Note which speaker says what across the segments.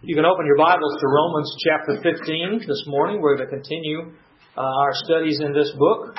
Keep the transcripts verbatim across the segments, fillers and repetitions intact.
Speaker 1: You can open your Bibles to Romans chapter fifteen this morning. We're going to continue uh, our studies in this book.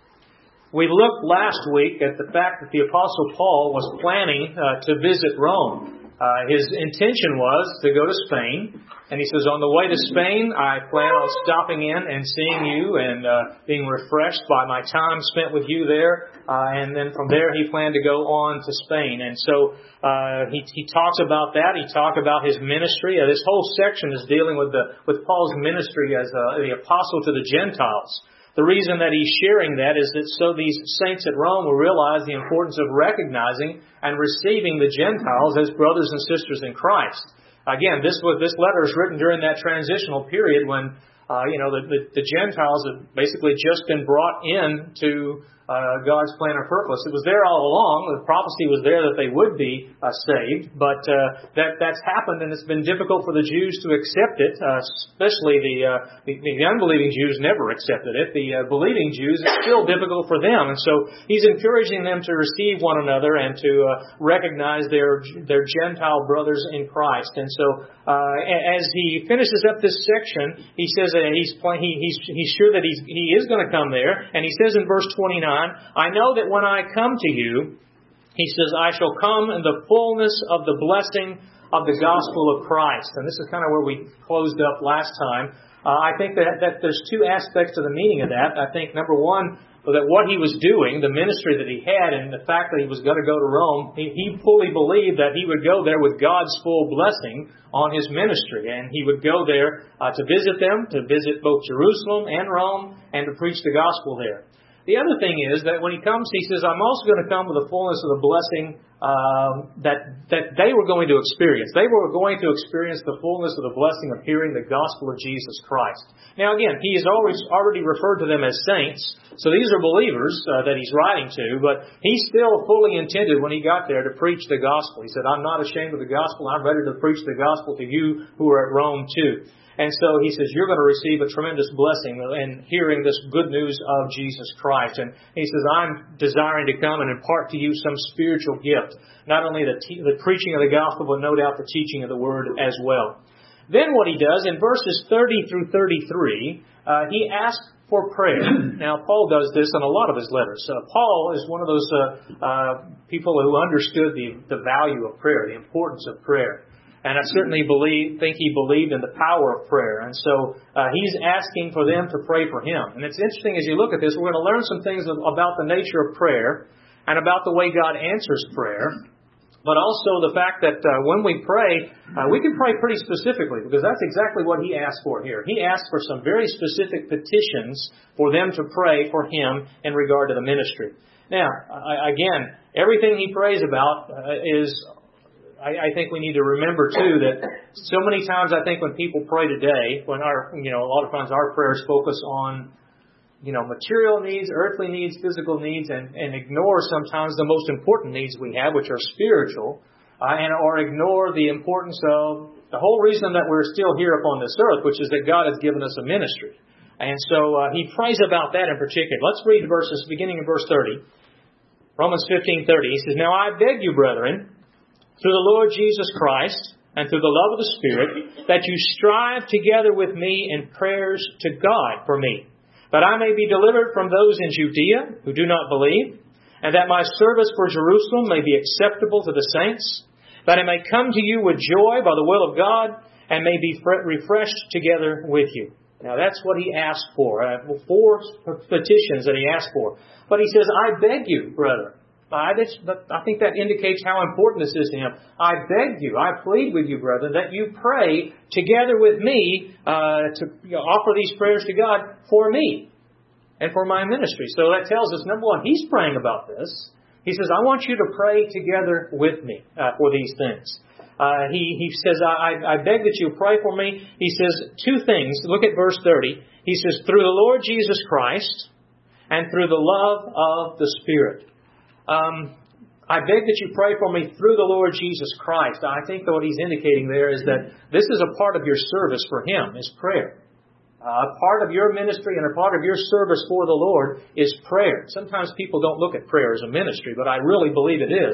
Speaker 1: We looked last week at the fact that the Apostle Paul was planning uh, to visit Rome. Uh, his intention was to go to Spain. And he says, on the way to Spain, I plan on stopping in and seeing you and uh, being refreshed by my time spent with you there. Uh, and then from there, he planned to go on to Spain. And so uh, he, he talks about that. He talked about his ministry. Uh, this whole section is dealing with the with Paul's ministry as uh, the apostle to the Gentiles. The reason that he's sharing that is that so these saints at Rome will realize the importance of recognizing and receiving the Gentiles as brothers and sisters in Christ. Again, this was this letter is written during that transitional period when uh, you know the, the, the Gentiles had basically just been brought in to uh, God's plan or purpose. It was there all along. The prophecy was there that they would be uh, saved, but uh, that that's happened, and it's been difficult for the Jews to accept it. Uh, especially the, uh, the the unbelieving Jews never accepted it. The uh, believing Jews, it's still difficult for them, and so he's encouraging them to receive one another and to uh, recognize their their Gentile brothers in Christ. And so, uh, as he finishes up this section, he says that he's he, he's he's sure that he's he is going to come there, and he says in verse twenty-nine. I know that when I come to you, he says, I shall come in the fullness of the blessing of the gospel of Christ. And this is kind of where we closed up last time. Uh, I think that, that there's two aspects to the meaning of that. I think, number one, that what he was doing, the ministry that he had, and the fact that he was going to go to Rome, he, he fully believed that he would go there with God's full blessing on his ministry. And he would go there uh, to visit them, to visit both Jerusalem and Rome, and to preach the gospel there. The other thing is that when he comes, he says, I'm also going to come with the fullness of the blessing uh, that that they were going to experience. They were going to experience the fullness of the blessing of hearing the gospel of Jesus Christ. Now again, he has always already referred to them as saints, so these are believers uh, that he's writing to, but he still fully intended when he got there to preach the gospel. He said, I'm not ashamed of the gospel. I'm ready to preach the gospel to you who are at Rome too. And so he says, you're going to receive a tremendous blessing in hearing this good news of Jesus Christ. And he says, I'm desiring to come and impart to you some spiritual gift. Not only the, te- the preaching of the gospel, but no doubt the teaching of the word as well. Then what he does, in verses thirty through thirty-three, uh, he asks for prayer. Now, Paul does this in a lot of his letters. Uh, Paul is one of those uh, uh, people who understood the, the value of prayer, the importance of prayer. And I certainly believe, think he believed in the power of prayer. And so uh, he's asking for them to pray for him. And it's interesting as you look at this, we're going to learn some things about the nature of prayer and about the way God answers prayer. But also the fact that uh, when we pray, uh, we can pray pretty specifically, because that's exactly what he asked for here. He asked for some very specific petitions for them to pray for him in regard to the ministry. Now, I, again, everything he prays about uh, is... I think we need to remember, too, that so many times I think when people pray today, when our, you know, a lot of times our prayers focus on, you know, material needs, earthly needs, physical needs, and, and ignore sometimes the most important needs we have, which are spiritual, uh, and or ignore the importance of the whole reason that we're still here upon this earth, which is that God has given us a ministry. And so uh, he prays about that in particular. Let's read verses beginning in verse thirty. Romans fifteen thirty. He says, Now I beg you, brethren, through the Lord Jesus Christ, and through the love of the Spirit, that you strive together with me in prayers to God for me, that I may be delivered from those in Judea who do not believe, and that my service for Jerusalem may be acceptable to the saints, that I may come to you with joy by the will of God, and may be refreshed together with you. Now that's what he asked for, uh, four petitions that he asked for. But he says, I beg you, brother. I think that indicates how important this is to him. I beg you, I plead with you, brethren, that you pray together with me uh, to you know, offer these prayers to God for me and for my ministry. So that tells us, number one, he's praying about this. He says, I want you to pray together with me uh, for these things. Uh, he, he says, I, I beg that you pray for me. He says two things. Look at verse thirty. He says, through the Lord Jesus Christ and through the love of the Spirit. Um, I beg that you pray for me through the Lord Jesus Christ. I think that what he's indicating there is that this is a part of your service for him, is prayer. Uh, a part of your ministry and a part of your service for the Lord is prayer. Sometimes people don't look at prayer as a ministry, but I really believe it is.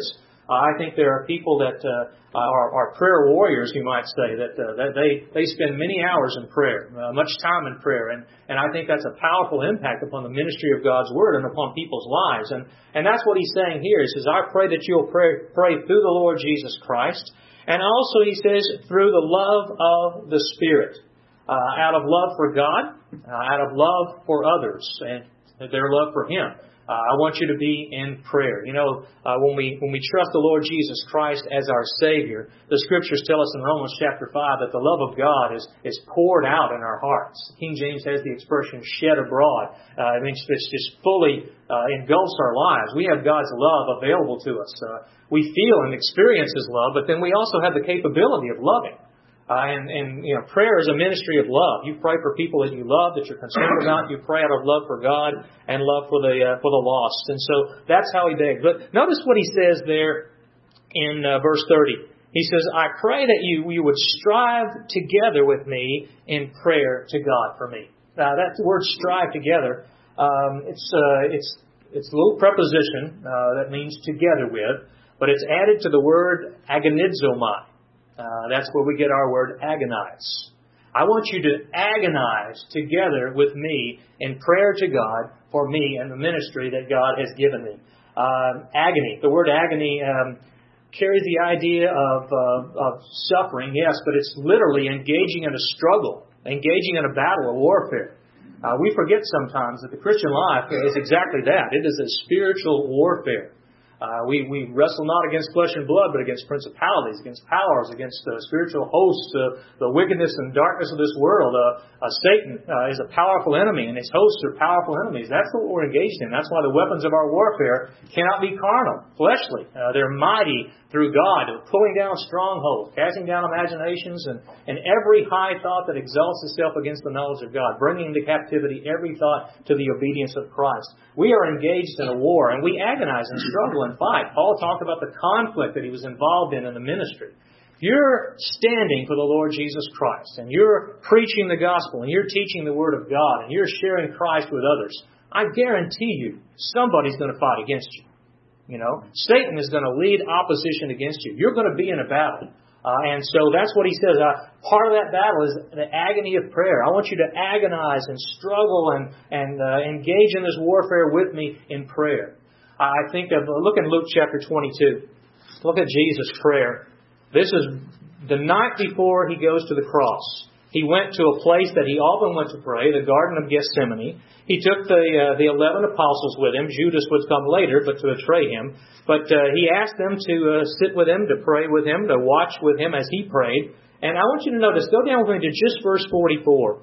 Speaker 1: Uh, I think there are people that uh, are, are prayer warriors, you might say, that, uh, that they, they spend many hours in prayer, uh, much time in prayer. And, and I think that's a powerful impact upon the ministry of God's Word and upon people's lives. And, and that's what he's saying here. He says, I pray that you'll pray, pray through the Lord Jesus Christ. And also, he says, through the love of the Spirit, uh, out of love for God, uh, out of love for others, and their love for Him. Uh, I want you to be in prayer. You know, uh, when we when we trust the Lord Jesus Christ as our Savior, the Scriptures tell us in Romans chapter five that the love of God is is poured out in our hearts. King James has the expression "shed abroad." Uh, it means it's just fully uh, engulfs our lives. We have God's love available to us. Uh, we feel and experience His love, but then we also have the capability of loving. Uh, and, and, you know, prayer is a ministry of love. You pray for people that you love, that you're concerned about. You pray out of love for God and love for the uh, for the lost. And so that's how he begs. But notice what he says there in uh, verse thirty. He says, I pray that you, you would strive together with me in prayer to God for me. Now, that word strive together, um, it's, uh, it's, it's a little preposition uh, that means together with, but it's added to the word agonizomai. Uh, that's where we get our word agonize. I want you to agonize together with me in prayer to God for me and the ministry that God has given me. Uh, agony. The word agony um, carries the idea of, uh, of suffering, yes, but it's literally engaging in a struggle, engaging in a battle, a warfare. Uh, we forget sometimes that the Christian life is exactly that. It is a spiritual warfare. Uh, we, we wrestle not against flesh and blood, but against principalities, against powers, against uh, spiritual hosts, uh, the wickedness and darkness of this world. Uh, uh, Satan uh, is a powerful enemy, and his hosts are powerful enemies. That's what we're engaged in. That's why the weapons of our warfare cannot be carnal, fleshly. Uh, they're mighty through God, pulling down strongholds, casting down imaginations, and, and every high thought that exalts itself against the knowledge of God, bringing into captivity every thought to the obedience of Christ. We are engaged in a war, and we agonize and struggle and fight. Paul talked about the conflict that he was involved in in the ministry. If you're standing for the Lord Jesus Christ, and you're preaching the gospel, and you're teaching the Word of God, and you're sharing Christ with others, I guarantee you, somebody's going to fight against you. You know, Satan is going to lead opposition against you. You're going to be in a battle. Uh, and so that's what he says. Uh, part of that battle is the agony of prayer. I want you to agonize and struggle and, and uh, engage in this warfare with me in prayer. Uh, I think of, look in Luke chapter twenty-two. Look at Jesus' prayer. This is the night before he goes to the cross. He went to a place that he often went to pray, the Garden of Gethsemane. He took the uh, the eleven apostles with him. Judas would come later, but to betray him. But uh, he asked them to uh, sit with him, to pray with him, to watch with him as he prayed. And I want you to notice, go down with me to just verse forty-four.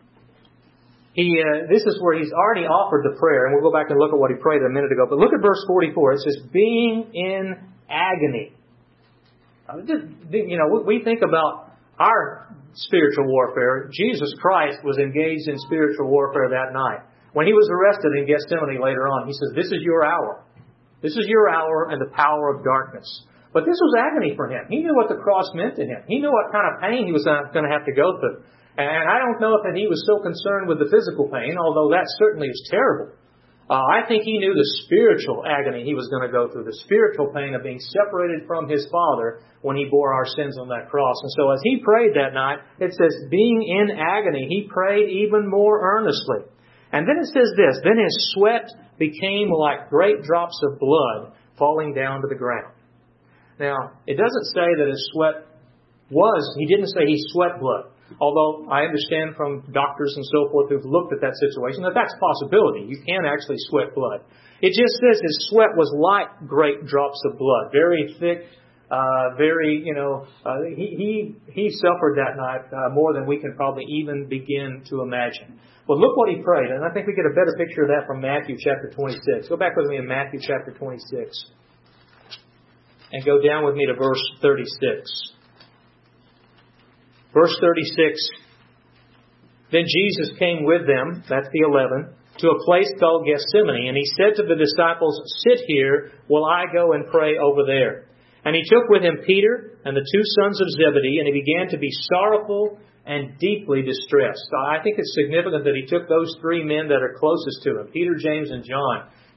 Speaker 1: He uh, this is where he's already offered the prayer, and we'll go back and look at what he prayed a minute ago. But look at verse forty-four. It says, being in agony. You know, we think about our spiritual warfare. Jesus Christ was engaged in spiritual warfare that night. When he was arrested in Gethsemane later on, he says, this is your hour. This is your hour and the power of darkness. But this was agony for him. He knew what the cross meant to him. He knew what kind of pain he was going to have to go through. And I don't know if he was so concerned with the physical pain, although that certainly is terrible. Uh, I think he knew the spiritual agony he was going to go through, the spiritual pain of being separated from his Father when he bore our sins on that cross. And so as he prayed that night, it says, being in agony, he prayed even more earnestly. And then it says this, then his sweat became like great drops of blood falling down to the ground. Now, it doesn't say that his sweat was, he didn't say he sweat blood. Although I understand from doctors and so forth who've looked at that situation that that's a possibility. You can actually sweat blood. It just says his sweat was like great drops of blood, very thick, uh, very, you know, uh, he, he he suffered that night uh, more than we can probably even begin to imagine. But look what he prayed, and I think we get a better picture of that from Matthew chapter twenty-six. Go back with me in Matthew chapter twenty-six, and go down with me to verse thirty-six. Verse thirty-six, then Jesus came with them, that's the eleven, to a place called Gethsemane, and he said to the disciples, sit here while I go and pray over there. And he took with him Peter and the two sons of Zebedee, and he began to be sorrowful and deeply distressed. I think it's significant that he took those three men that are closest to him, Peter, James, and John.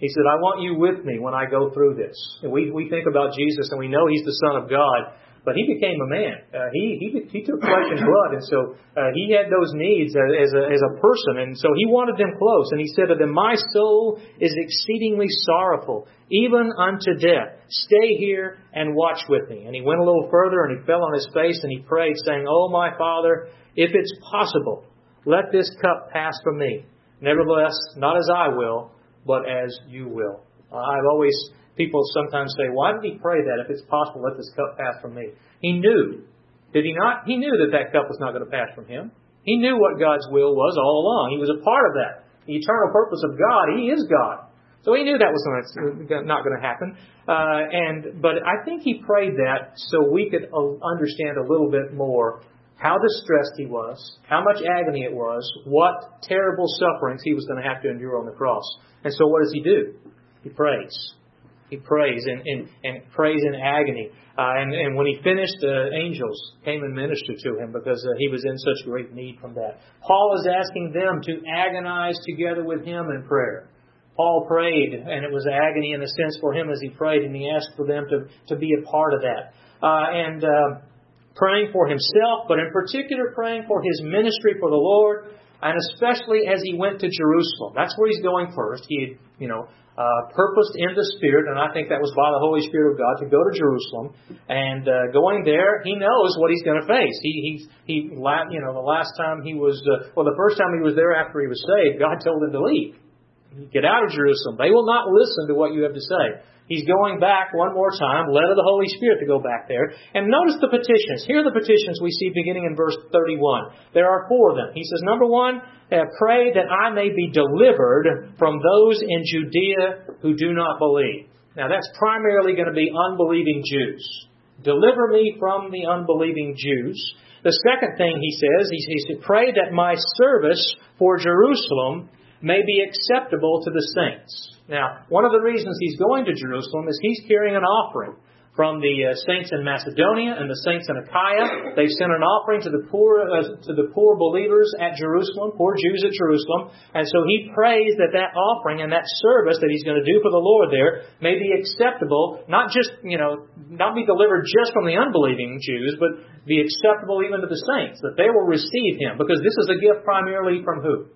Speaker 1: He said, I want you with me when I go through this. And we, we think about Jesus and we know He's the Son of God, but He became a man. Uh, he, he He took flesh and blood, and so uh, He had those needs as a, as a person, and so He wanted them close. And He said to them, my soul is exceedingly sorrowful, even unto death. Stay here and watch with me. And He went a little further, and He fell on His face, and He prayed, saying, Oh, my Father, if it's possible, let this cup pass from me. Nevertheless, not as I will, but as you will. Uh, I've always, people sometimes say, why did He pray that? If it's possible, let this cup pass from me. He knew. Did He not? He knew that that cup was not going to pass from Him. He knew what God's will was all along. He was a part of that. The eternal purpose of God, He is God. So He knew that was not going to happen. Uh, and But I think He prayed that so we could understand a little bit more how distressed He was, how much agony it was, what terrible sufferings He was going to have to endure on the cross. And so what does He do? He prays. He prays and, and, and prays in agony. Uh, and, and when He finished, the uh, angels came and ministered to Him because uh, He was in such great need from that. Paul is asking them to agonize together with Him in prayer. Paul prayed, and it was agony in a sense for him as he prayed, and he asked for them to, to be a part of that. Uh, and uh, praying for himself, but in particular praying for his ministry for the Lord, and especially as he went to Jerusalem. That's where he's going first. He had, you know, uh, purposed in the Spirit, and I think that was by the Holy Spirit of God, to go to Jerusalem. And uh, going there, he knows what he's going to face. He, he, he, you know, the last time he was, uh, well, the first time he was there after he was saved, God told him to leave. Get out of Jerusalem. They will not listen to what you have to say. He's going back one more time, led of the Holy Spirit to go back there. And notice the petitions. Here are the petitions we see beginning in verse thirty-one. There are four of them. He says, number one, uh, pray that I may be delivered from those in Judea who do not believe. Now that's primarily going to be unbelieving Jews. Deliver me from the unbelieving Jews. The second thing he says, he, he said, pray that my service for Jerusalem may be acceptable to the saints. Now, one of the reasons he's going to Jerusalem is he's carrying an offering from the uh, saints in Macedonia and the saints in Achaia. They've sent an offering to the poor uh, to the poor believers at Jerusalem, poor Jews at Jerusalem. And so he prays that that offering and that service that he's going to do for the Lord there may be acceptable, not just, you know, not be delivered just from the unbelieving Jews, but be acceptable even to the saints, that they will receive him. Because this is a gift primarily from who?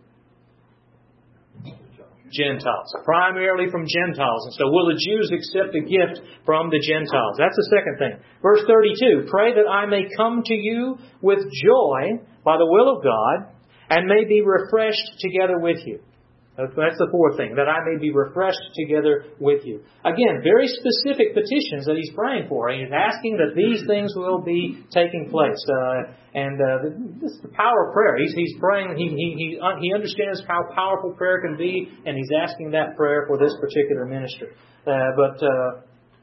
Speaker 1: Gentiles. Primarily from Gentiles. And so will the Jews accept a gift from the Gentiles? That's the second thing. Verse thirty-two, pray that I may come to you with joy by the will of God and may be refreshed together with you. That's the fourth thing, that I may be refreshed together with you. Again, very specific petitions that he's praying for. He's asking that these things will be taking place. Uh, and uh, this is the power of prayer. He's, he's praying, he, he, he, he understands how powerful prayer can be, and he's asking that prayer for this particular ministry. Uh, but uh,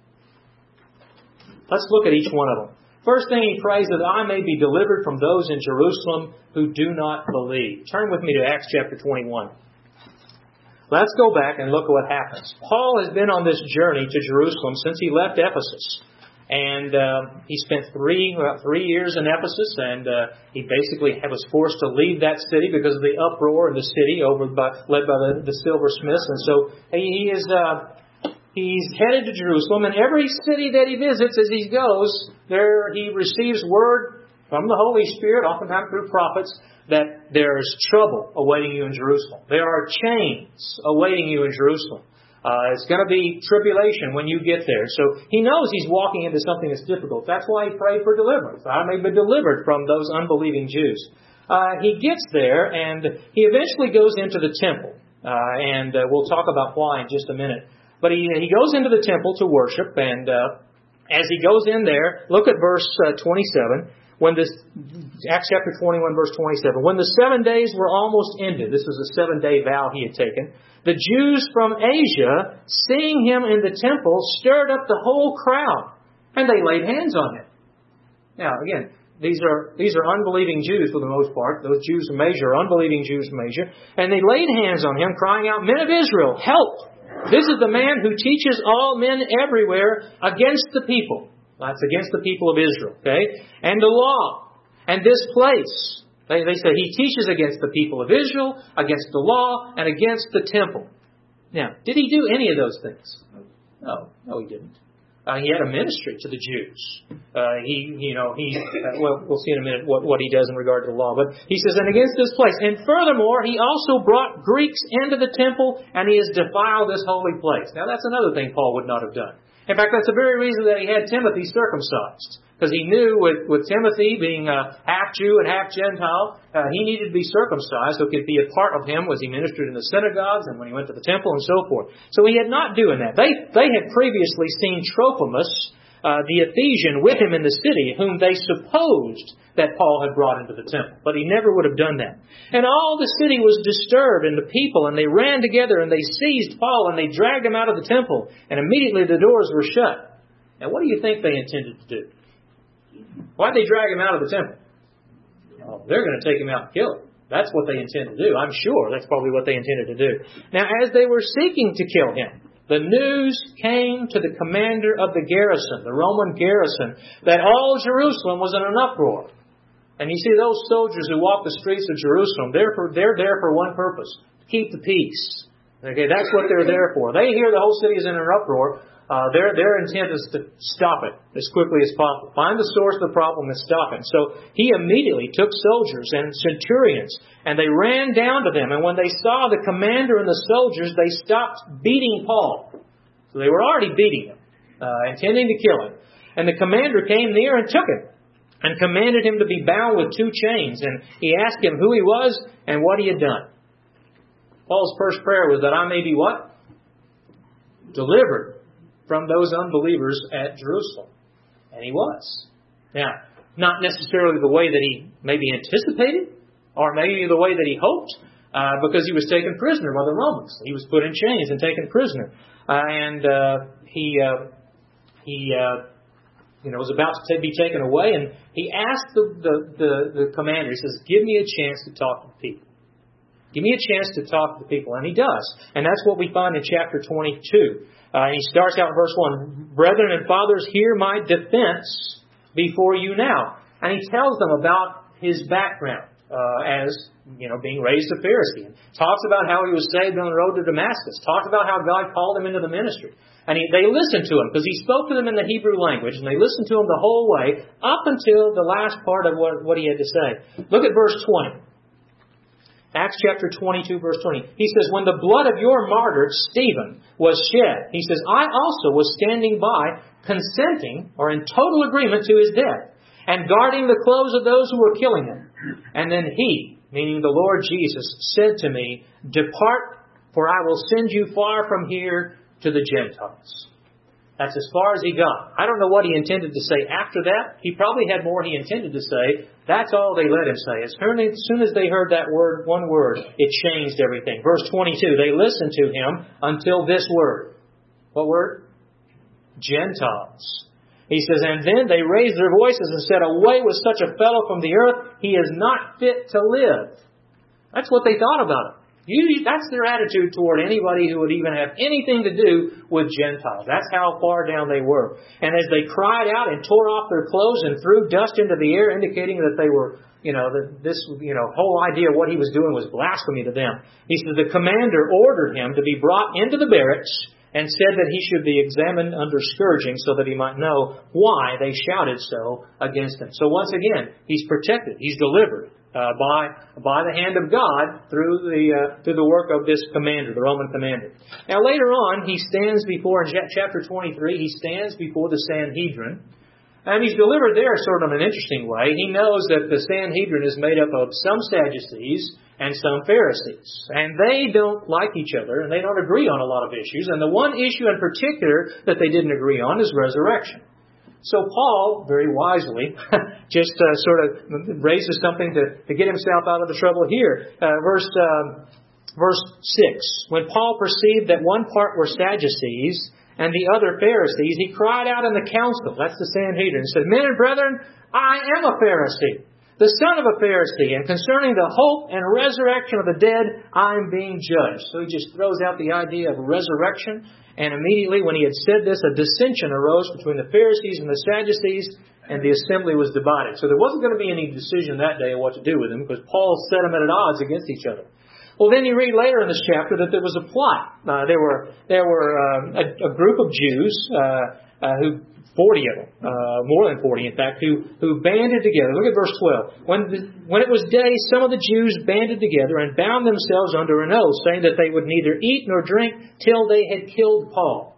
Speaker 1: let's look at each one of them. First thing he prays, that I may be delivered from those in Jerusalem who do not believe. Turn with me to Acts chapter twenty-one. Let's go back and look at what happens. Paul has been on this journey to Jerusalem since he left Ephesus. And uh, he spent three about three years in Ephesus, and uh, he basically was forced to leave that city because of the uproar in the city, over by, led by the, the silversmiths. And so he is uh, he's headed to Jerusalem, and every city that he visits as he goes, there he receives word from the Holy Spirit, oftentimes through prophets, that there's trouble awaiting you in Jerusalem. There are chains awaiting you in Jerusalem. Uh, it's going to be tribulation when you get there. So he knows he's walking into something that's difficult. That's why he prayed for deliverance. I may be delivered from those unbelieving Jews. Uh, he gets there, and he eventually goes into the temple. Uh, and uh, we'll talk about why in just a minute. But he, he goes into the temple to worship, and uh, as he goes in there, look at verse uh, twenty-seven. When this, Acts chapter twenty-one, verse twenty-seven, when the seven days were almost ended, this was a seven-day vow he had taken, the Jews from Asia, seeing him in the temple, stirred up the whole crowd, and they laid hands on him. Now, again, these are these are unbelieving Jews for the most part. Those Jews from Asia are unbelieving Jews from Asia. And they laid hands on him, crying out, Men of Israel, help! This is the man who teaches all men everywhere against the people. That's against the people of Israel, okay? And the law. And this place. They, they say he teaches against the people of Israel, against the law, and against the temple. Now, did he do any of those things? No, no, he didn't. Uh, he had a ministry to the Jews. Uh, he, you know, he, uh, well, we'll see in a minute what, what he does in regard to the law. But he says, and against this place. And furthermore, he also brought Greeks into the temple, and he has defiled this holy place. Now, that's another thing Paul would not have done. In fact, that's the very reason that he had Timothy circumcised. Because he knew with, with Timothy being a half Jew and half Gentile, uh, he needed to be circumcised so it could be a part of him as he ministered in the synagogues and when he went to the temple and so forth. So he had not doing that. They, they had previously seen Trophimus, uh, the Ephesian, with him in the city, whom they supposed that Paul had brought into the temple. But he never would have done that. And all the city was disturbed, and the people, and they ran together, and they seized Paul, and they dragged him out of the temple. And immediately the doors were shut. Now what do you think they intended to do? Why'd they drag him out of the temple? Oh, they're going to take him out and kill him. That's what they intend to do. I'm sure that's probably what they intended to do. Now, as they were seeking to kill him, the news came to the commander of the garrison, the Roman garrison, that all Jerusalem was in an uproar. And you see, those soldiers who walk the streets of Jerusalem, they're, for, they're there for one purpose, to keep the peace. Okay, that's what they're there for. They hear the whole city is in an uproar. Uh, their, their intent is to stop it as quickly as possible. Find the source of the problem and stop it. So he immediately took soldiers and centurions, and they ran down to them. And when they saw the commander and the soldiers, they stopped beating Paul. So they were already beating him, uh, intending to kill him. And the commander came near and took him, and commanded him to be bound with two chains. And he asked him who he was and what he had done. Paul's first prayer was that I may be what? Delivered from those unbelievers at Jerusalem. And he was. Now, not necessarily the way that he maybe anticipated, or maybe the way that he hoped, uh, because he was taken prisoner by the Romans. He was put in chains and taken prisoner. Uh, and uh, he, uh, he uh, you know, was about to t- be taken away, and he asked the, the, the, the commander, he says, give me a chance to talk to the people. Give me a chance to talk to the people. And he does. And that's what we find in chapter twenty-two. Uh, he starts out in verse one, Brethren and fathers, hear my defense before you now. And he tells them about his background uh, as, you know, being raised a Pharisee. And talks about how he was saved on the road to Damascus. Talks about how God called him into the ministry. And he, they listened to him because he spoke to them in the Hebrew language. And they listened to him the whole way up until the last part of what, what he had to say. Look at verse twenty. Acts chapter twenty-two, verse twenty. He says, when the blood of your martyr, Stephen, was shed, he says, I also was standing by, consenting, or in total agreement to his death, and guarding the clothes of those who were killing him. And then he, meaning the Lord Jesus, said to me, Depart, for I will send you far from here to the Gentiles. That's as far as he got. I don't know what he intended to say after that. He probably had more he intended to say. That's all they let him say. As soon as they heard that word, one word, it changed everything. Verse twenty-two, they listened to him until this word. What word? Gentiles. He says, and then they raised their voices and said, Away with such a fellow from the earth. He is not fit to live. That's what they thought about him. Usually, that's their attitude toward anybody who would even have anything to do with Gentiles. That's how far down they were. And as they cried out and tore off their clothes and threw dust into the air, indicating that they were, you know, that this, you know, whole idea of what he was doing was blasphemy to them. He says the commander ordered him to be brought into the barracks and said that he should be examined under scourging so that he might know why they shouted so against him. So once again, he's protected. He's delivered. Uh, by by the hand of God through the uh, through the work of this commander, the Roman commander. Now later on, he stands before, in chapter twenty-three, he stands before the Sanhedrin. And he's delivered there sort of in an interesting way. He knows that the Sanhedrin is made up of some Sadducees and some Pharisees. And they don't like each other, and they don't agree on a lot of issues. And the one issue in particular that they didn't agree on is resurrection. So Paul, very wisely, just uh, sort of raises something to, to get himself out of the trouble here. Uh, verse uh, verse six. When Paul perceived that one part were Sadducees and the other Pharisees, he cried out in the council, that's the Sanhedrin, and said, Men and brethren, I am a Pharisee, the son of a Pharisee, and concerning the hope and resurrection of the dead, I am being judged. So he just throws out the idea of resurrection. And immediately when he had said this, a dissension arose between the Pharisees and the Sadducees, and the assembly was divided. So there wasn't going to be any decision that day of what to do with him, because Paul set them at odds against each other. Well, then you read later in this chapter that there was a plot. Uh, there were there were uh, a, a group of Jews, uh, uh, who forty of them, uh, more than forty, in fact, who who banded together. Look at verse twelve. When the, when it was day, some of the Jews banded together and bound themselves under an oath, saying that they would neither eat nor drink till they had killed Paul.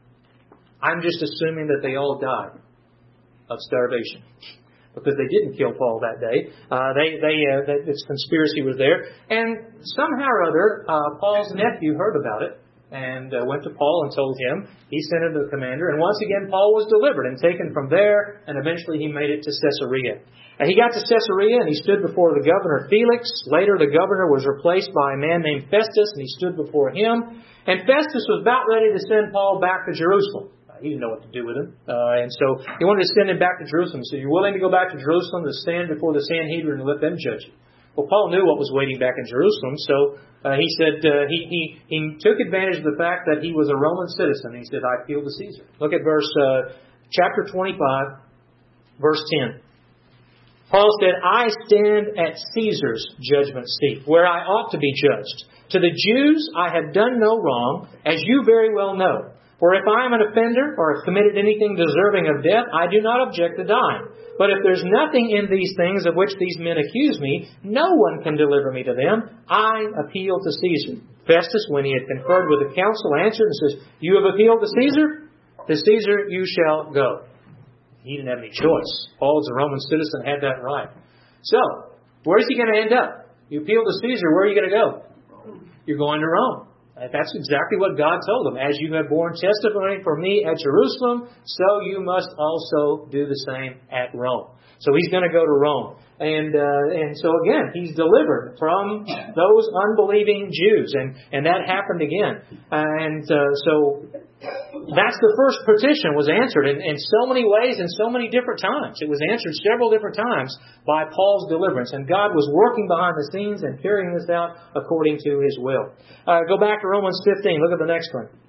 Speaker 1: I'm just assuming that they all died of starvation, because they didn't kill Paul that day. Uh, they, they, uh, that this conspiracy was there. And somehow or other, uh, Paul's nephew heard about it and uh, went to Paul and told him. He sent it to the commander. And once again, Paul was delivered and taken from there. And eventually he made it to Caesarea. And he got to Caesarea and he stood before the governor Felix. Later the governor was replaced by a man named Festus, and he stood before him. And Festus was about ready to send Paul back to Jerusalem. He didn't know what to do with him. Uh, and so he wanted to send him back to Jerusalem. He said, you're willing to go back to Jerusalem to stand before the Sanhedrin and let them judge you? Well, Paul knew what was waiting back in Jerusalem. So uh, he said uh, he, he, he took advantage of the fact that he was a Roman citizen. He said, I appeal to Caesar. Look at verse uh, chapter twenty-five, verse ten. Paul said, I stand at Caesar's judgment seat, where I ought to be judged. To the Jews I have done no wrong, as you very well know. For if I am an offender or have committed anything deserving of death, I do not object to dying. But if there's nothing in these things of which these men accuse me, no one can deliver me to them. I appeal to Caesar. Festus, when he had conferred with the council, answered and says, you have appealed to Caesar? To Caesar you shall go. He didn't have any choice. Paul, as a Roman citizen, had that right. So, where's he going to end up? You appeal to Caesar, where are you going to go? You're going to Rome. That's exactly what God told them. As you have borne testimony for me at Jerusalem, so you must also do the same at Rome. So he's going to go to Rome. And uh, and so again, he's delivered from those unbelieving Jews. And, and that happened again. And uh, so that's the first petition was answered in, in so many ways and so many different times. It was answered several different times by Paul's deliverance. And God was working behind the scenes and carrying this out according to His will. Uh, go back to Romans fifteen. Look at the next one.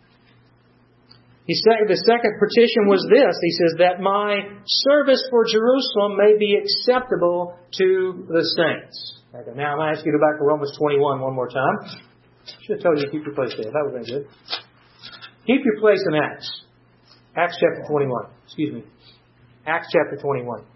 Speaker 1: He said, the second petition was this. He says, that my service for Jerusalem may be acceptable to the saints. Okay, now I'm going to ask you to go back to Romans twenty-one one more time. Should have told you to keep your place there. That would have been good. Keep your place in Acts. Acts chapter twenty-one. Excuse me. Acts chapter twenty-one.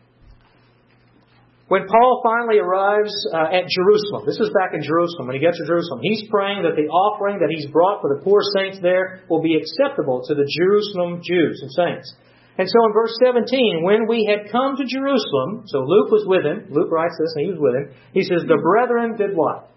Speaker 1: When Paul finally arrives uh, at Jerusalem, this is back in Jerusalem, when he gets to Jerusalem, he's praying that the offering that he's brought for the poor saints there will be acceptable to the Jerusalem Jews and saints. And so in verse seventeen, when we had come to Jerusalem, so Luke was with him, Luke writes this and he was with him, he says, the brethren did what?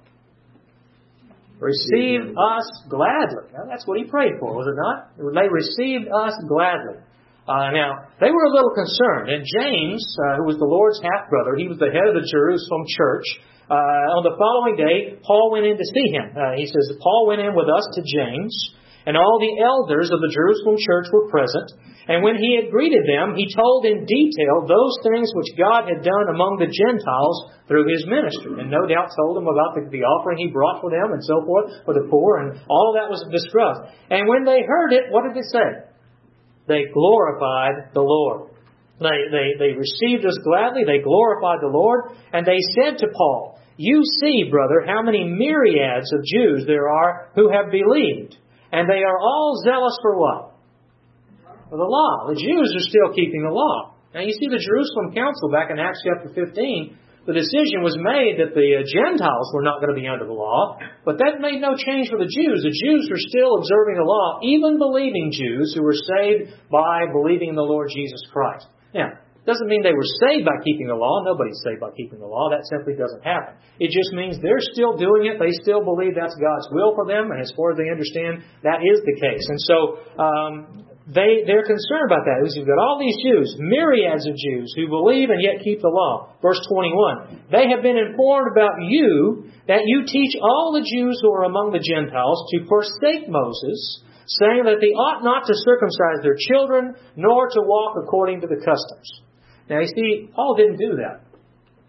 Speaker 1: Received us gladly. Now that's what he prayed for, was it not? They received us gladly. Uh, now, they were a little concerned. And James, uh, who was the Lord's half-brother, he was the head of the Jerusalem church. Uh, on the following day, Paul went in to see him. Uh, he says, Paul went in with us to James, and all the elders of the Jerusalem church were present. And when he had greeted them, he told in detail those things which God had done among the Gentiles through his ministry. And no doubt told them about the, the offering he brought for them and so forth, for the poor, and all of that was discussed. And when they heard it, what did it say? They glorified the Lord. They, they, they received us gladly. They glorified the Lord. And they said to Paul, you see, brother, how many myriads of Jews there are who have believed. And they are all zealous for what? For the law. The Jews are still keeping the law. Now you see the Jerusalem Council back in Acts chapter fifteen. The decision was made that the Gentiles were not going to be under the law, but that made no change for the Jews. The Jews were still observing the law, even believing Jews who were saved by believing in the Lord Jesus Christ. Now, it doesn't mean they were saved by keeping the law. Nobody's saved by keeping the law. That simply doesn't happen. It just means they're still doing it. They still believe that's God's will for them, and as far as they understand, that is the case. And so, um, They, they're concerned about that. We've got all these Jews, myriads of Jews, who believe and yet keep the law. Verse twenty-one, they have been informed about you, that you teach all the Jews who are among the Gentiles to forsake Moses, saying that they ought not to circumcise their children, nor to walk according to the customs. Now you see, Paul didn't do that.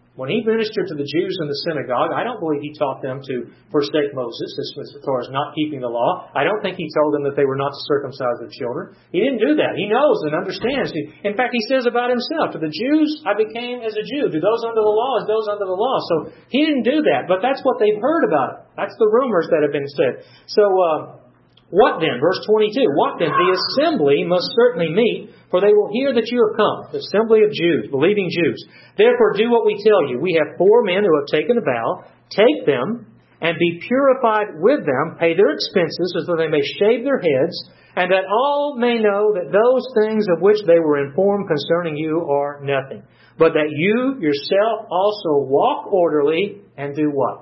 Speaker 1: When he ministered to the Jews in the synagogue, I don't believe he taught them to forsake Moses as far as not keeping the law. I don't think he told them that they were not to circumcise their children. He didn't do that. He knows and understands. In fact, he says about himself, to the Jews, I became as a Jew. To those under the law, as those under the law. So he didn't do that, but that's what they've heard about it. That's the rumors that have been said. So, uh, what then? Verse twenty-two. What then? The assembly must certainly meet, for they will hear that you have come. The assembly of Jews, believing Jews. Therefore do what we tell you. We have four men who have taken a vow. Take them and be purified with them. Pay their expenses as though they may shave their heads, and that all may know that those things of which they were informed concerning you are nothing. But that you yourself also walk orderly and do what?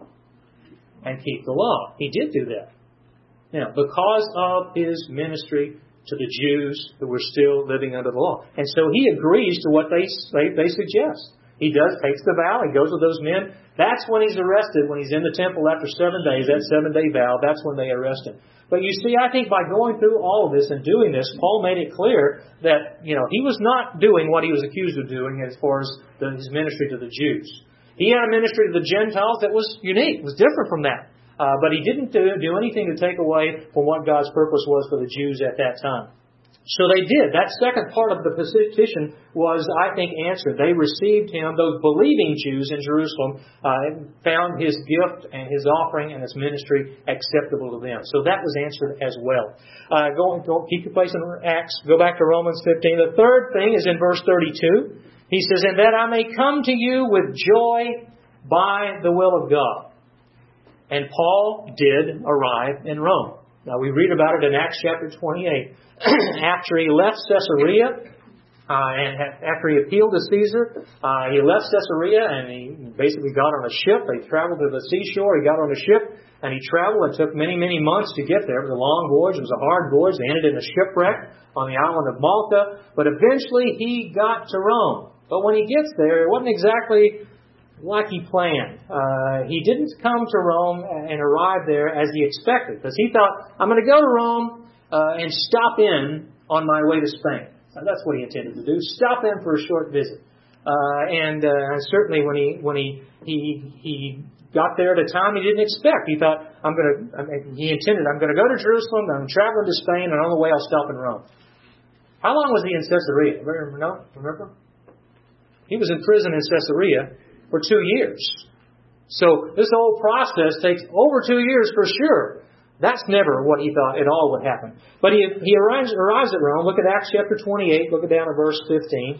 Speaker 1: And keep the law. He did do that. Now, because of his ministry to the Jews who were still living under the law. And so he agrees to what they, they, they suggest. He does, takes the vow, he goes with those men. That's when he's arrested, when he's in the temple after seven days, that seven-day vow, that's when they arrest him. But you see, I think by going through all of this and doing this, Paul made it clear that, you know, he was not doing what he was accused of doing as far as the, his ministry to the Jews. He had a ministry to the Gentiles that was unique, was different from that. Uh, but he didn't do, do anything to take away from what God's purpose was for the Jews at that time. So they did. That second part of the petition was, I think, answered. They received him, those believing Jews in Jerusalem, uh, found his gift and his offering and his ministry acceptable to them. So that was answered as well. Uh, go, go, keep your place in Acts. Go back to Romans fifteen. The third thing is in verse thirty-two. He says, and that I may come to you with joy by the will of God. And Paul did arrive in Rome. Now we read about it in Acts chapter twenty-eight. After he left Caesarea, uh, and after he appealed to Caesar, uh, he left Caesarea and he basically got on a ship. They traveled to the seashore. He got on a ship and he traveled. It took many, many months to get there. It was a long voyage. It was a hard voyage. They ended in a shipwreck on the island of Malta. But eventually he got to Rome. But when he gets there, it wasn't exactly like he planned. Uh, he didn't come to Rome and arrive there as he expected, because he thought, I'm going to go to Rome uh, and stop in on my way to Spain. So that's what he intended to do, stop in for a short visit. Uh, and uh, certainly when he when he, he he got there at a time he didn't expect, he thought, I'm going to. I mean, he intended, I'm going to go to Jerusalem, I'm traveling to Spain, and on the way I'll stop in Rome. How long was he in Caesarea? Remember? No, remember? He was in prison in Caesarea for two years. So this whole process takes over two years for sure. That's never what he thought at all would happen. But he he arrives, arrives at Rome. Look at Acts chapter twenty-eight. Look down at verse fifteen.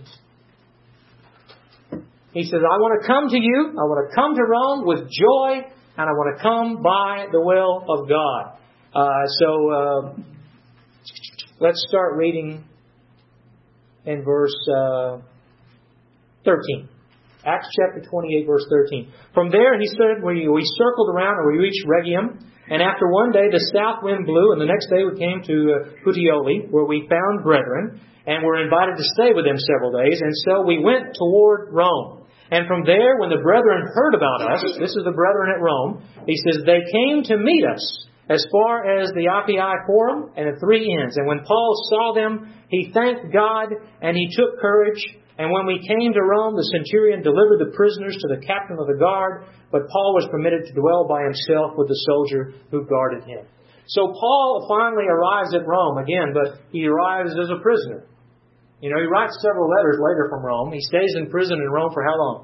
Speaker 1: He says, I want to come to you. I want to come to Rome with joy. And I want to come by the will of God. Uh, so uh, let's start reading in verse uh, thirteen. Acts chapter twenty-eight, verse thirteen. From there, he said, we, we circled around and we reached Rhegium. And after one day, the south wind blew, and the next day we came to uh, Puteoli, where we found brethren, and were invited to stay with them several days. And so we went toward Rome. And from there, when the brethren heard about us, this is the brethren at Rome, he says, they came to meet us as far as the Appii Forum and the Three Inns. And when Paul saw them, he thanked God, and he took courage. And when we came to Rome, the centurion delivered the prisoners to the captain of the guard, but Paul was permitted to dwell by himself with the soldier who guarded him. So Paul finally arrives at Rome again, but he arrives as a prisoner. You know, he writes several letters later from Rome. He stays in prison in Rome for how long?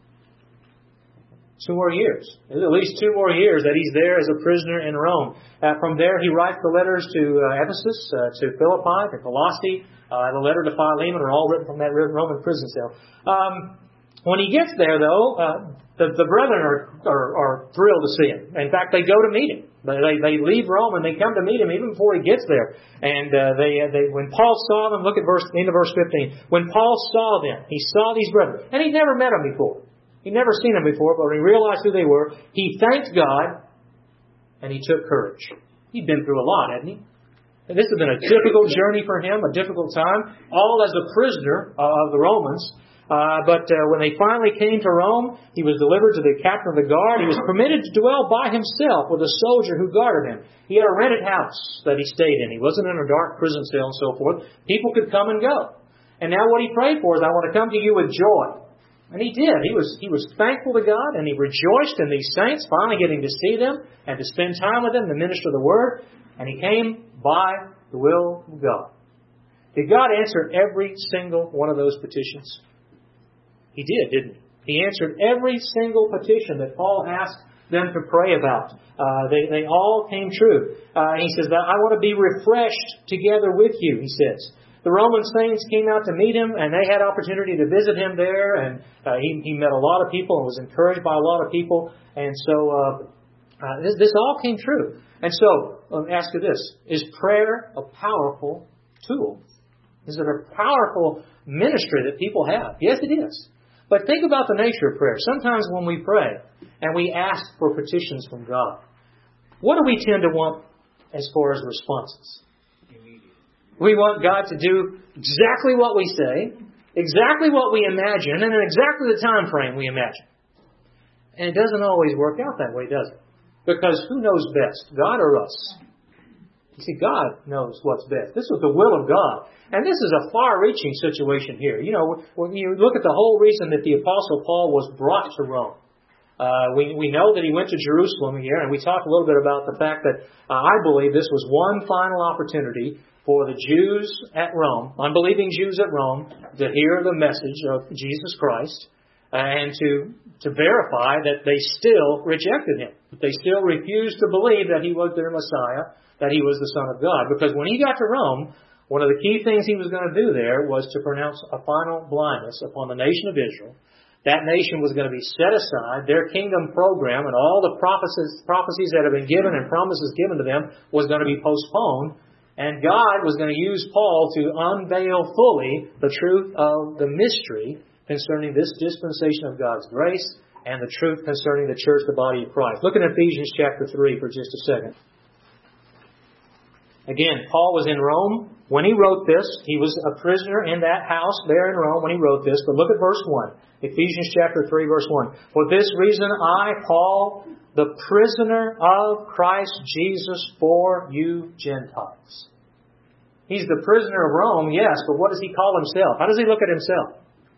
Speaker 1: Two more years. There's at least two more years that he's there as a prisoner in Rome. Uh, from there, he writes the letters to uh, Ephesus, uh, to Philippi, to Colossae. Uh, the letter to Philemon are all written from that Roman prison cell. Um, when he gets there, though, uh, the, the brethren are, are, are thrilled to see him. In fact, they go to meet him. They, they leave Rome and they come to meet him even before he gets there. And uh, they, they, when Paul saw them, look at verse, into verse fifteen. When Paul saw them, he saw these brethren, and he'd never met them before. He'd never seen them before, but when he realized who they were, he thanked God, and he took courage. He'd been through a lot, hadn't he? And this has been a difficult journey for him, a difficult time, all as a prisoner of the Romans. Uh, but uh, when they finally came to Rome, he was delivered to the captain of the guard. He was permitted to dwell by himself with a soldier who guarded him. He had a rented house that he stayed in. He wasn't in a dark prison cell and so forth. People could come and go. And now what he prayed for is, I want to come to you with joy. And he did. He was he was thankful to God, and he rejoiced in these saints, finally getting to see them and to spend time with them, to minister the Word. And he came by the will of God. Did God answer every single one of those petitions? He did, didn't he? He answered every single petition that Paul asked them to pray about. Uh, they, they all came true. Uh, he says, I want to be refreshed together with you, he says. The Roman saints came out to meet him, and they had opportunity to visit him there, and uh, he, he met a lot of people and was encouraged by a lot of people. And so uh, uh, this, this all came true. And so, let me ask you this. Is prayer a powerful tool? Is it a powerful ministry that people have? Yes, it is. But think about the nature of prayer. Sometimes when we pray and we ask for petitions from God, what do we tend to want as far as responses? We want God to do exactly what we say, exactly what we imagine, and in exactly the time frame we imagine. And it doesn't always work out that way, does it? Because who knows best, God or us? You see, God knows what's best. This was the will of God. And this is a far-reaching situation here. You know, when you look at the whole reason that the Apostle Paul was brought to Rome, Uh, we, we know that he went to Jerusalem here, and we talked a little bit about the fact that uh, I believe this was one final opportunity for the Jews at Rome, unbelieving Jews at Rome, to hear the message of Jesus Christ and to to verify that they still rejected him, that they still refused to believe that he was their Messiah, that he was the Son of God. Because when he got to Rome, one of the key things he was going to do there was to pronounce a final blindness upon the nation of Israel. That nation was going to be set aside. Their kingdom program and all the prophecies, prophecies that have been given and promises given to them was going to be postponed. And God was going to use Paul to unveil fully the truth of the mystery concerning this dispensation of God's grace and the truth concerning the church, the body of Christ. Look at Ephesians chapter three for just a second. Again, Paul was in Rome when he wrote this. He was a prisoner in that house there in Rome when he wrote this. But look at verse one. Ephesians chapter three, verse one. For this reason I, Paul, the prisoner of Christ Jesus for you Gentiles. He's the prisoner of Rome, yes, but what does he call himself? How does he look at himself?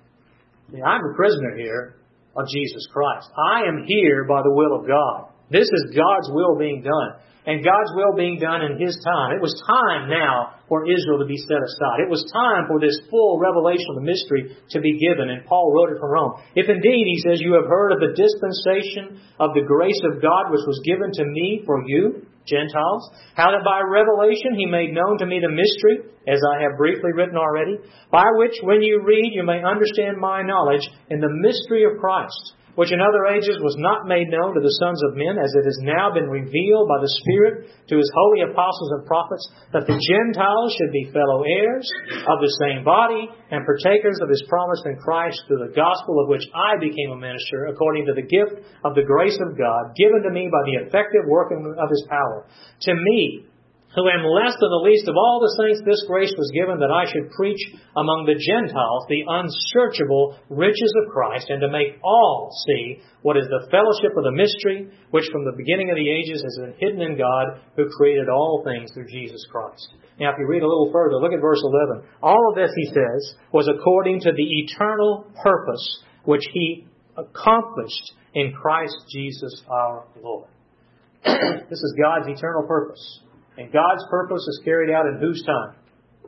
Speaker 1: I'm a prisoner here of Jesus Christ. I am here by the will of God. This is God's will being done. And God's will being done in His time. It was time now for Israel to be set aside. It was time for this full revelation of the mystery to be given. And Paul wrote it from Rome. If indeed, he says, you have heard of the dispensation of the grace of God which was given to me for you, Gentiles, how that by revelation He made known to me the mystery, as I have briefly written already, by which when you read you may understand my knowledge in the mystery of Christ, which in other ages was not made known to the sons of men, as it has now been revealed by the Spirit to His holy apostles and prophets, that the Gentiles should be fellow heirs of the same body and partakers of His promise in Christ through the gospel of which I became a minister, according to the gift of the grace of God, given to me by the effective working of His power. To me, who am less than the least of all the saints, this grace was given that I should preach among the Gentiles the unsearchable riches of Christ, and to make all see what is the fellowship of the mystery, which from the beginning of the ages has been hidden in God, who created all things through Jesus Christ. Now, if you read a little further, look at verse eleven. All of this, he says, was according to the eternal purpose which He accomplished in Christ Jesus our Lord. This is God's eternal purpose. And God's purpose is carried out in whose time?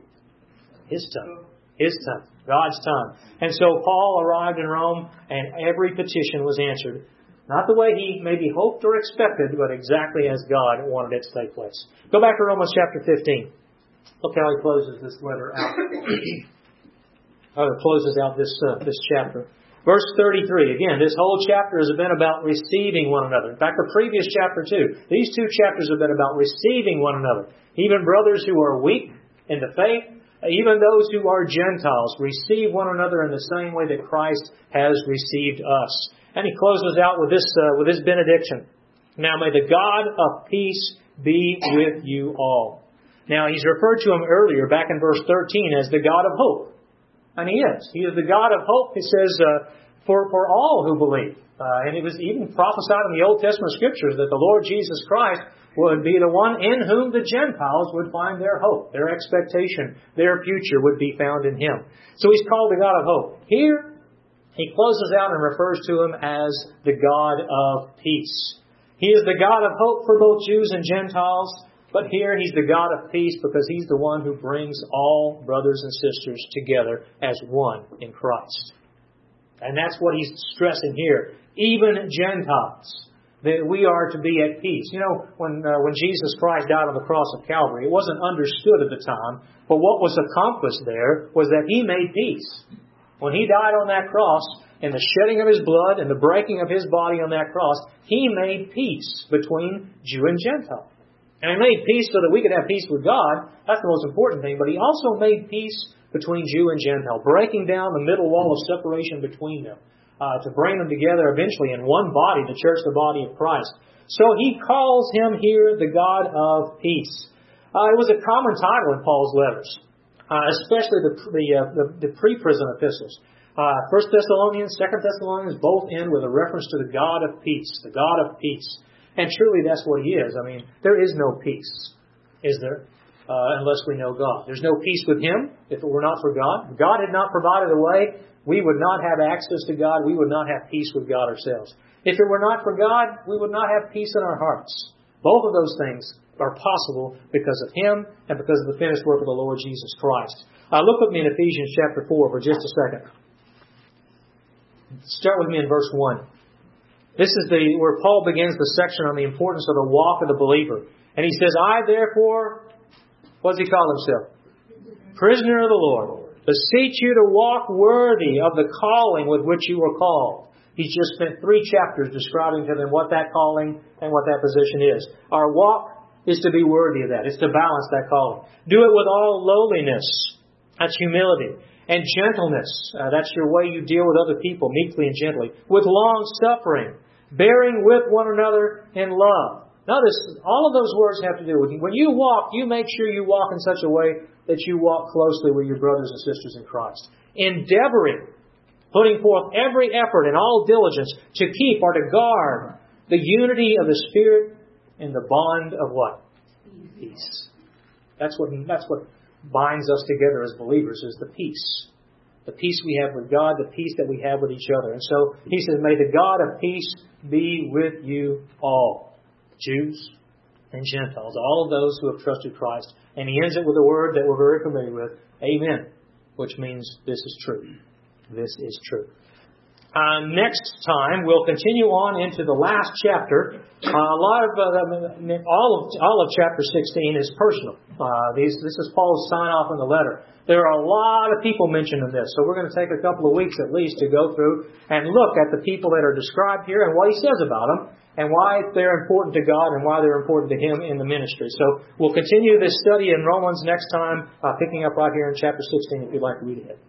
Speaker 1: His time. His time. God's time. And so Paul arrived in Rome, and every petition was answered. Not the way he maybe hoped or expected, but exactly as God wanted it to take place. Go back to Romans chapter fifteen. Look how he closes this letter out. Or closes out this uh, this chapter. Verse thirty-three, again, this whole chapter has been about receiving one another. In fact, the previous chapter too. These two chapters have been about receiving one another. Even brothers who are weak in the faith, even those who are Gentiles, receive one another in the same way that Christ has received us. And he closes out with this, uh, with this benediction. Now may the God of peace be with you all. Now he's referred to him earlier, back in verse thirteen, as the God of hope. And He is. He is the God of hope, he says, uh, for, for all who believe. Uh, and it was even prophesied in the Old Testament Scriptures that the Lord Jesus Christ would be the one in whom the Gentiles would find their hope, their expectation, their future would be found in Him. So He's called the God of hope. Here, he closes out and refers to Him as the God of peace. He is the God of hope for both Jews and Gentiles, but here He's the God of peace because He's the one who brings all brothers and sisters together as one in Christ. And that's what He's stressing here. Even Gentiles, that we are to be at peace. You know, when uh, when Jesus Christ died on the cross of Calvary, it wasn't understood at the time, but what was accomplished there was that He made peace. When He died on that cross, in the shedding of His blood and the breaking of His body on that cross, He made peace between Jew and Gentile. And He made peace so that we could have peace with God. That's the most important thing. But He also made peace between Jew and Gentile, breaking down the middle wall of separation between them, uh, to bring them together eventually in one body, the church, the body of Christ. So He calls Him here the God of peace. Uh, it was a common title in Paul's letters, uh, especially the, the, uh, the, the pre-prison epistles. Uh, First Thessalonians, Second Thessalonians both end with a reference to the God of peace, the God of peace. And truly that's what He is. I mean, there is no peace, is there? Uh, unless we know God. There's no peace with Him if it were not for God. If God had not provided a way, we would not have access to God. We would not have peace with God ourselves. If it were not for God, we would not have peace in our hearts. Both of those things are possible because of Him and because of the finished work of the Lord Jesus Christ. Uh, look with me in Ephesians chapter four for just a second. Start with me in verse one. This is the where Paul begins the section on the importance of the walk of the believer. And he says, I therefore, what does he call himself? Prisoner of the Lord. Beseech you to walk worthy of the calling with which you were called. He's just spent three chapters describing to them what that calling and what that position is. Our walk is to be worthy of that. It's to balance that calling. Do it with all lowliness. That's humility. And gentleness. Uh, that's your way you deal with other people, meekly and gently. With long suffering. Bearing with one another in love. Notice, all of those words have to do with, when you walk, you make sure you walk in such a way that you walk closely with your brothers and sisters in Christ. Endeavoring, putting forth every effort and all diligence to keep or to guard the unity of the Spirit in the bond of what? Peace. That's what, that's what binds us together as believers, is the peace. The peace we have with God, the peace that we have with each other. And so he says, may the God of peace be with you all. Jews and Gentiles, all of those who have trusted Christ. And he ends it with a word that we're very familiar with, Amen, which means this is true. This is true. Uh, next time, we'll continue on into the last chapter. Uh, a lot of uh, all of all of chapter sixteen is personal. Uh, these this is Paul's sign off in the letter. There are a lot of people mentioned in this, so we're going to take a couple of weeks at least to go through and look at the people that are described here and what he says about them and why they're important to God and why they're important to Him in the ministry. So we'll continue this study in Romans next time, uh, picking up right here in chapter sixteen. If you'd like to read it.